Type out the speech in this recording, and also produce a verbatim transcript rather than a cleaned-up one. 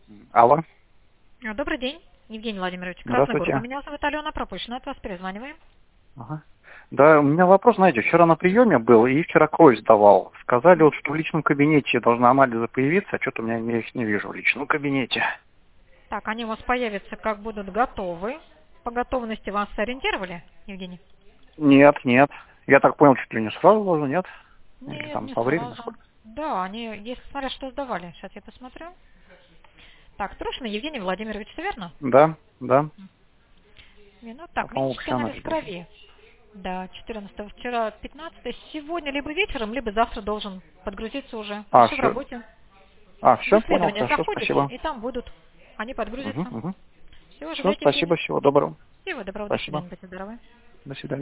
Алло. А, Добрый день, Евгений Владимирович. Красногорка. Здравствуйте. Меня зовут Алена, пропущена от вас, перезваниваем. Ага. Да, у меня вопрос, знаете, вчера на приеме был и вчера кровь сдавал. Сказали, вот, что в личном кабинете должны анализы появиться, а что-то у меня я их не вижу в личном кабинете. Так, они у вас появятся, как будут готовы. По готовности вас сориентировали, Евгений? Нет, нет. Я так понял, чуть ли не сразу должен, нет? Или Нет, там не со временем сразу. сколько? Да, они, если смотря что сдавали. Сейчас я посмотрю. Так, Трушина Евгений Владимирович, все верно? Да, да. Ну, А, так, по-моему, клинический все анализ анализ должен. крови. Да, четырнадцатого, вчера пятнадцатого. Сегодня либо вечером, либо завтра должен подгрузиться уже. А, Все в все. работе. А, В все, понял, исследование хорошо, заходите, спасибо. и там будут. Они Угу, подгрузятся. угу. Все, Все, ожидайте, спасибо, Евгений. всего доброго. Всего доброго, до Спасибо. свидания, будьте здоровы. До свидания.